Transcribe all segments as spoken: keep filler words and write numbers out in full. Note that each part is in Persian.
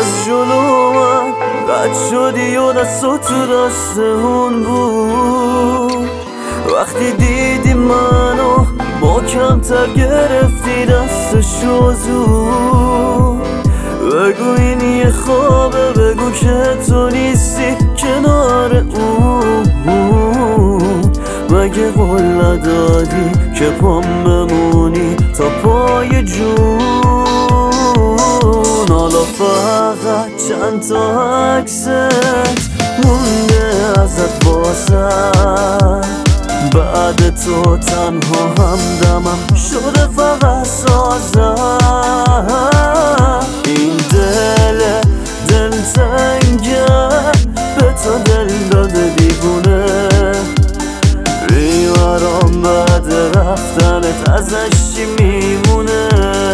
از جلو من رد شدی و دستو تو دست اون بود. وقتی دیدی منو محکم‌تر گرفتی دستشو زود. بگو این یه خوابه، بگو که تو نیستی کنار اون. مگه قول ندادی که پام بمونی تا پای جون؟ حالا فقط چند تا عکست مونده ازت واسم. بعد تو تنها همدمم شده فقط سازم. این دل دلتنگه به تو دل داده دیوونه. بیمارم بعد رفتنت ازش چی میمونه؟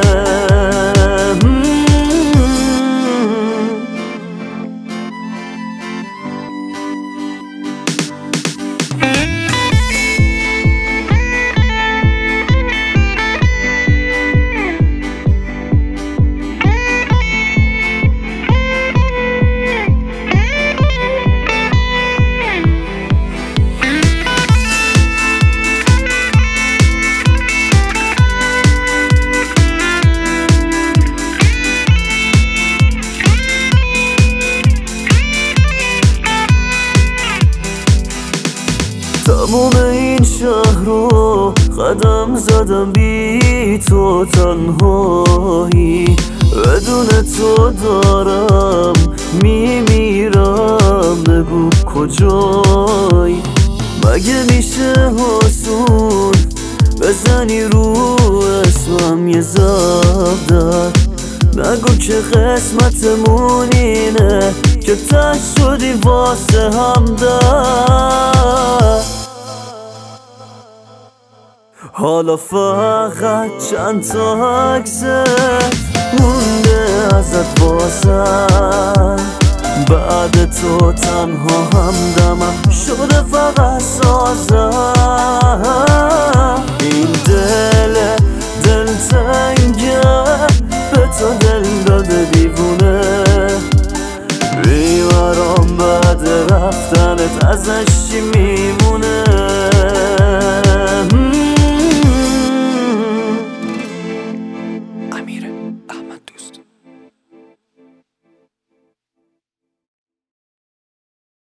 تموم این شهر رو قدم زدم بی تو تنهایی. بدون تو دارم میمیرم، بگو کجایی؟ مگه میشه حسون بزنی رو اسمم یه زبدر؟ نگو که قسمتمون اینه که تش شدی واسه همدر. حالا فقط چند تا عکست مونده ازت واسم. بعد تو تنها همدمم شده فقط سازم. این دل دلتنگه به تو دل داده دیوونه. بیمارم بعد رفتنت ازش چی میمونه؟